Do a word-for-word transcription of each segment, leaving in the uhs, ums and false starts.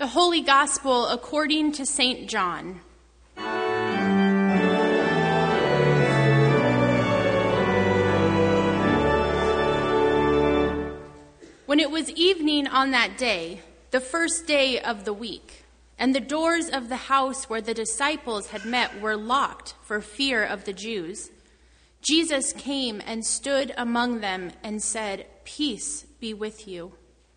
The Holy Gospel according to Saint John. When it was evening on that day, the first day of the week, and the doors of the house where the disciples had met were locked for fear of the Jews, Jesus came and stood among them and said, "Peace be with you."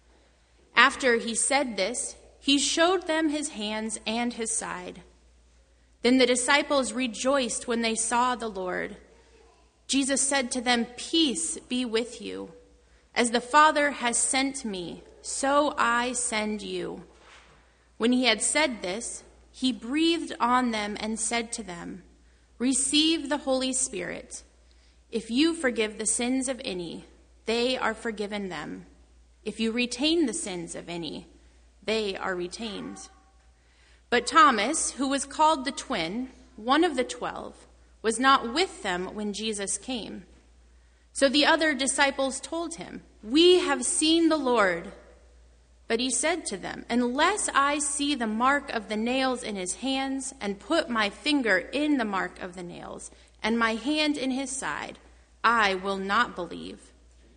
After he said this, he showed them his hands and his side. Then the disciples rejoiced when they saw the Lord. Jesus said to them, "Peace be with you. As the Father has sent me, so I send you." When he had said this, he breathed on them and said to them, "Receive the Holy Spirit. If you forgive the sins of any, they are forgiven them. If you retain the sins of any, they are retained." But Thomas, who was called the twin, one of the twelve, was not with them when Jesus came. So the other disciples told him, "We have seen the Lord." But he said to them, "Unless I see the mark of the nails in his hands, and put my finger in the mark of the nails, and my hand in his side, I will not believe."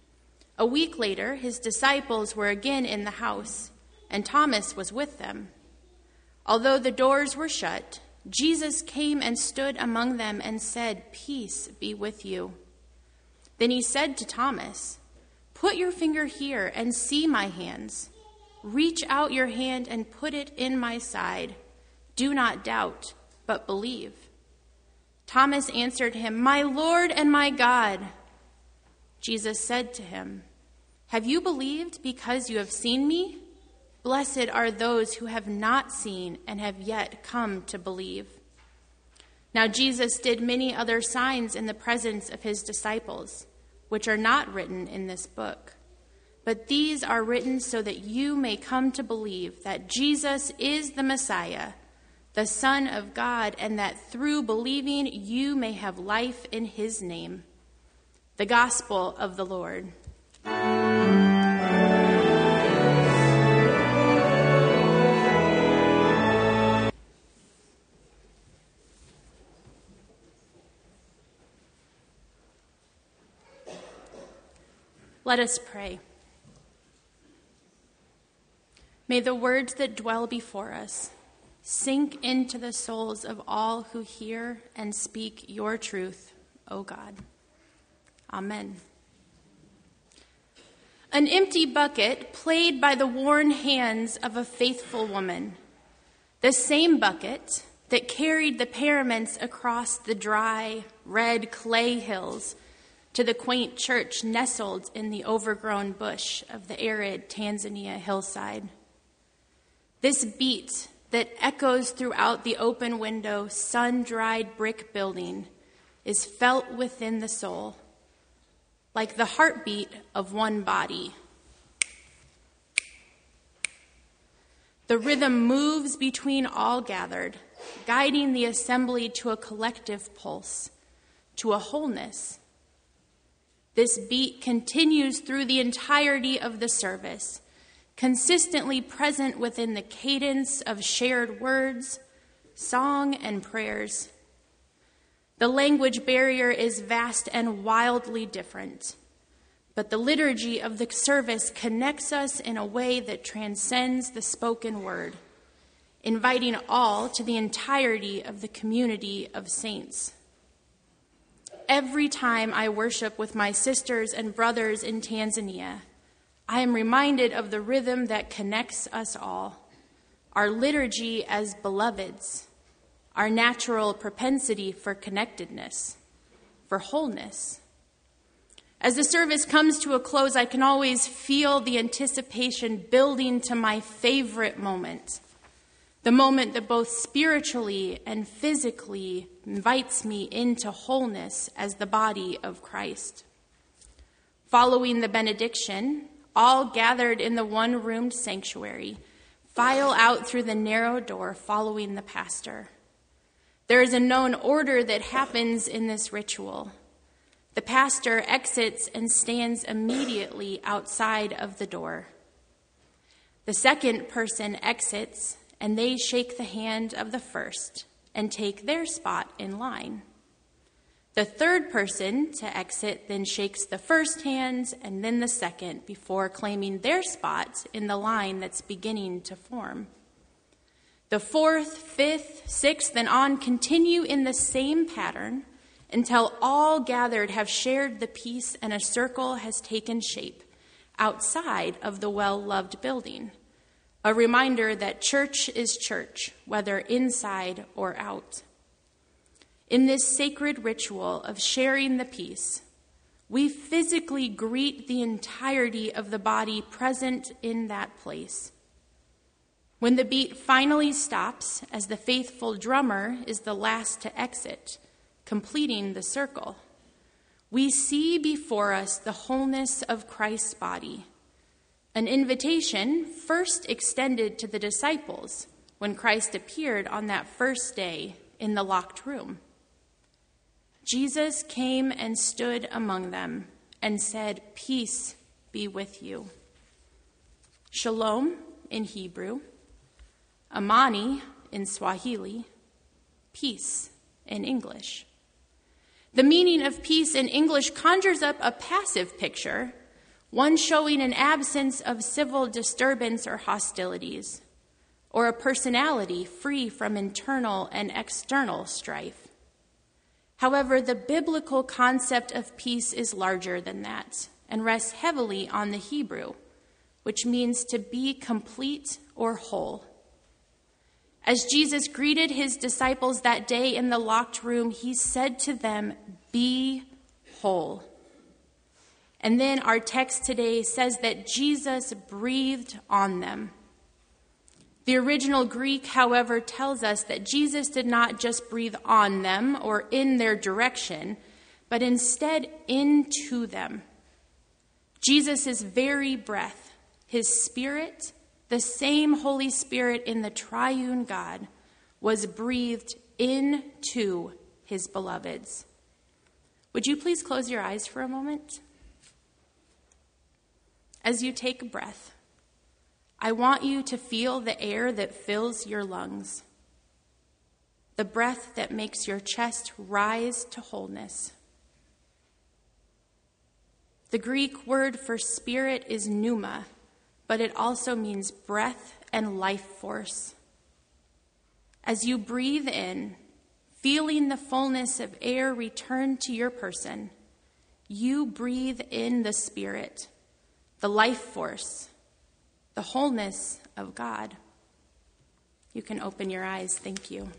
A week later, his disciples were again in the house, and Thomas was with them. Although the doors were shut, Jesus came and stood among them and said, "Peace be with you." Then he said to Thomas, "Put your finger here and see my hands. Reach out your hand and put it in my side. Do not doubt, but believe." Thomas answered him, "My Lord and my God." Jesus said to him, "Have you believed because you have seen me? Blessed are those who have not seen and have yet come to believe." Now Jesus did many other signs in the presence of his disciples, which are not written in this book. But these are written so that you may come to believe that Jesus is the Messiah, the Son of God, and that through believing you may have life in his name. The Gospel of the Lord. Let us pray. May the words that dwell before us sink into the souls of all who hear and speak your truth, O God. Amen. An empty bucket played by the worn hands of a faithful woman, the same bucket that carried the paraments across the dry, red clay hills to the quaint church nestled in the overgrown bush of the arid Tanzania hillside. This beat that echoes throughout the open window, sun-dried brick building is felt within the soul, like the heartbeat of one body. The rhythm moves between all gathered, guiding the assembly to a collective pulse, to a wholeness. This beat continues through the entirety of the service, consistently present within the cadence of shared words, song, and prayers. The language barrier is vast and wildly different, but the liturgy of the service connects us in a way that transcends the spoken word, inviting all to the entirety of the community of saints. Every time I worship with my sisters and brothers in Tanzania, I am reminded of the rhythm that connects us all, our liturgy as beloveds, our natural propensity for connectedness, for wholeness. As the service comes to a close, I can always feel the anticipation building to my favorite moment, the moment that both spiritually and physically invites me into wholeness as the body of Christ. Following the benediction, all gathered in the one-roomed sanctuary file out through the narrow door following the pastor. There is a known order that happens in this ritual. The pastor exits and stands immediately outside of the door. The second person exits, and they shake the hand of the first and take their spot in line. The third person to exit then shakes the first hand and then the second before claiming their spot in the line that's beginning to form. The fourth, fifth, sixth, and on continue in the same pattern until all gathered have shared the peace and a circle has taken shape outside of the well-loved building. A reminder that church is church, whether inside or out. In this sacred ritual of sharing the peace, we physically greet the entirety of the body present in that place. When the beat finally stops, as the faithful drummer is the last to exit, completing the circle, we see before us the wholeness of Christ's body, an invitation first extended to the disciples when Christ appeared on that first day in the locked room. Jesus came and stood among them and said, "Peace be with you." Shalom in Hebrew, Amani in Swahili, peace in English. The meaning of peace in English conjures up a passive picture, one showing an absence of civil disturbance or hostilities, or a personality free from internal and external strife. However, the biblical concept of peace is larger than that and rests heavily on the Hebrew, which means to be complete or whole. As Jesus greeted his disciples that day in the locked room, he said to them, "Be whole." And then our text today says that Jesus breathed on them. The original Greek, however, tells us that Jesus did not just breathe on them or in their direction, but instead into them. Jesus' very breath, his spirit, the same Holy Spirit in the triune God, was breathed into his beloveds. Would you please close your eyes for a moment? As you take a breath, I want you to feel the air that fills your lungs, the breath that makes your chest rise to wholeness. The Greek word for spirit is pneuma, but it also means breath and life force. As you breathe in, feeling the fullness of air return to your person, you breathe in the Spirit, the life force, the wholeness of God. You can open your eyes. Thank you.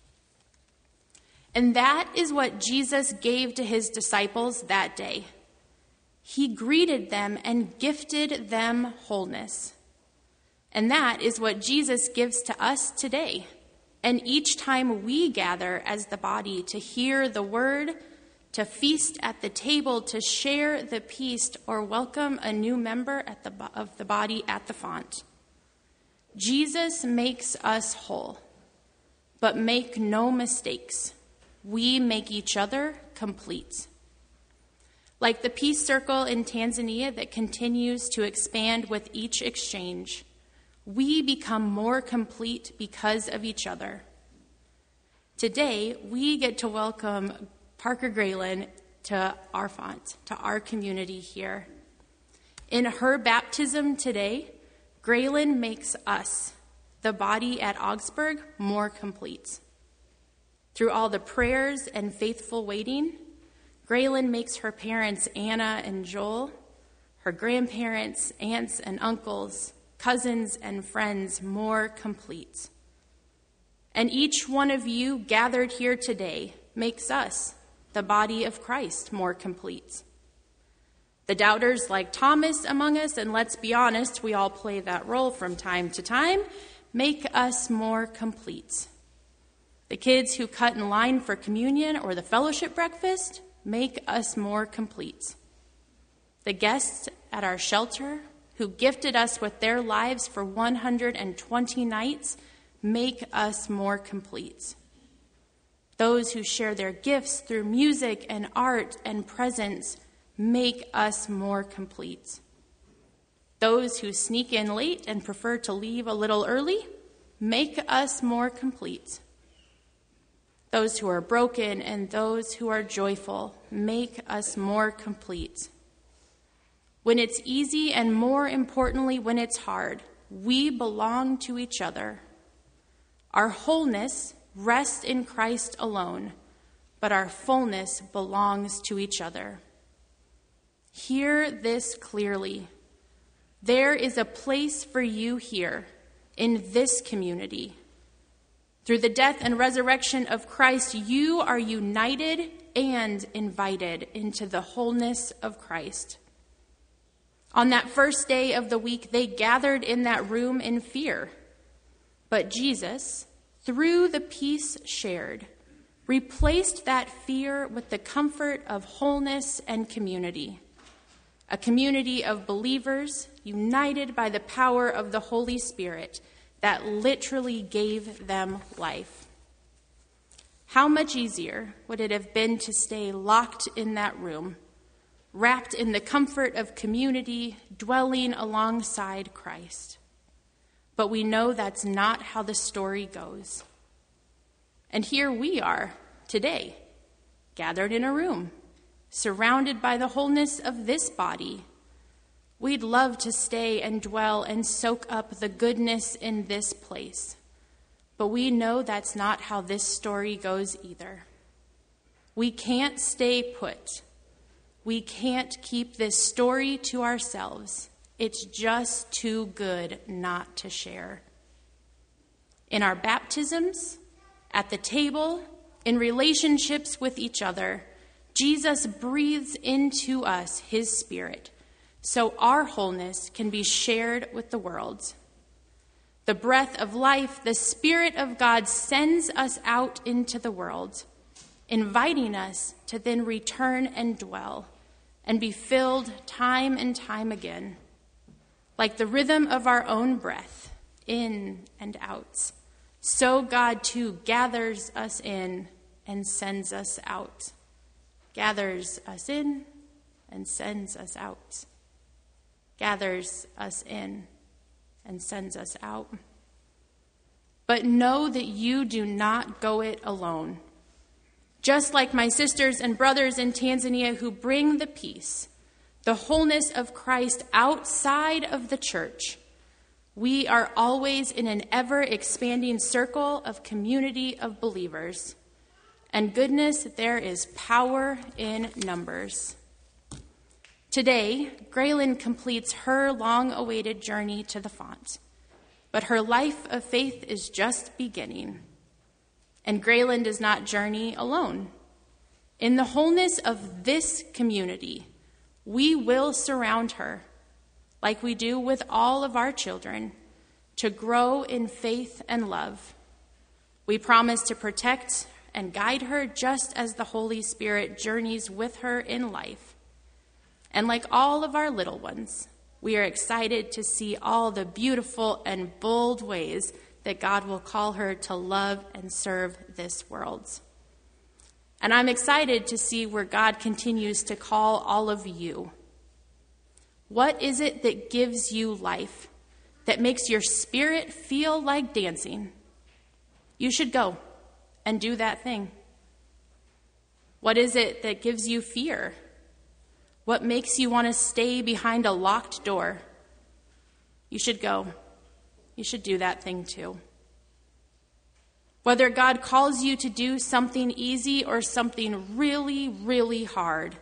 And that is what Jesus gave to his disciples that day. He greeted them and gifted them wholeness. And that is what Jesus gives to us today. And each time we gather as the body to hear the word, to feast at the table, to share the feast, or welcome a new member at the, of the body at the font, Jesus makes us whole. But make no mistakes, we make each other complete. Like the peace circle in Tanzania that continues to expand with each exchange, we become more complete because of each other. Today, we get to welcome Parker Graylin to our font, to our community here. In her baptism today, Graylin makes us, the body at Augsburg, more complete. Through all the prayers and faithful waiting, Graylin makes her parents, Anna and Joel, her grandparents, aunts and uncles, cousins and friends, more complete. And each one of you gathered here today makes us, the body of Christ, more complete. The doubters like Thomas among us, and let's be honest, we all play that role from time to time, make us more complete. The kids who cut in line for communion or the fellowship breakfast make us more complete. The guests at our shelter who gifted us with their lives for one hundred twenty nights make us more complete. Those who share their gifts through music and art and presence make us more complete. those who sneak in late and prefer to leave a little early, make us more complete. Those who are broken and those who are joyful, make us more complete. When it's easy, and more importantly, when it's hard, we belong to each other. Our wholeness rests in Christ alone, but our fullness belongs to each other. Hear this clearly. There is a place for you here in this community. Through the death and resurrection of Christ, you are united and invited into the wholeness of Christ. On that first day of the week, they gathered in that room in fear. But Jesus, through the peace shared, replaced that fear with the comfort of wholeness and community. A community of believers united by the power of the Holy Spirit that literally gave them life. How much easier would it have been to stay locked in that room, wrapped in the comfort of community, dwelling alongside Christ? But we know that's not how the story goes. And here we are today, gathered in a room, surrounded by the wholeness of this body. We'd love to stay and dwell and soak up the goodness in this place. But we know that's not how this story goes either. We can't stay put. We can't keep this story to ourselves. It's just too good not to share. In our baptisms, at the table, in relationships with each other, Jesus breathes into us his Spirit, so our wholeness can be shared with the world. The breath of life, the Spirit of God, sends us out into the world, inviting us to then return and dwell and be filled time and time again, like the rhythm of our own breath, in and out. So God too gathers us in and sends us out. Gathers us in and sends us out. Gathers us in and sends us out. But know that you do not go it alone. Just like my sisters and brothers in Tanzania who bring the peace, the wholeness of Christ outside of the church, we are always in an ever-expanding circle of community of believers. And goodness, there is power in numbers. Today, Graylin completes her long-awaited journey to the font, but her life of faith is just beginning. And Graylin does not journey alone. In the wholeness of this community, we will surround her, like we do with all of our children, to grow in faith and love. We promise to protect and guide her just as the Holy Spirit journeys with her in life. And like all of our little ones, we are excited to see all the beautiful and bold ways that God will call her to love and serve this world. And I'm excited to see where God continues to call all of you. What is it that gives you life, that makes your spirit feel like dancing? You should go and do that thing. What is it that gives you fear? What makes you want to stay behind a locked door? You should go. You should do that thing too. Whether God calls you to do something easy or something really, really hard,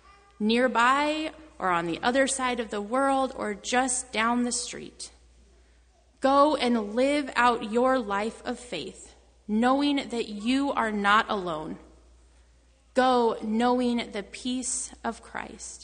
nearby or on the other side of the world or just down the street, go and live out your life of faith, knowing that you are not alone. Go knowing the peace of Christ.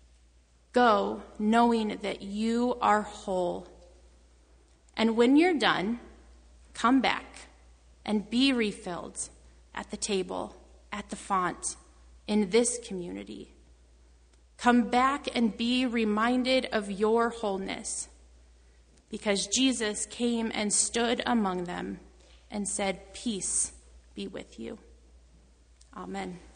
Go knowing that you are whole. And when you're done, come back and be refilled at the table, at the font, in this community. Come back and be reminded of your wholeness, because Jesus came and stood among them and said, "Peace be with you." Amen.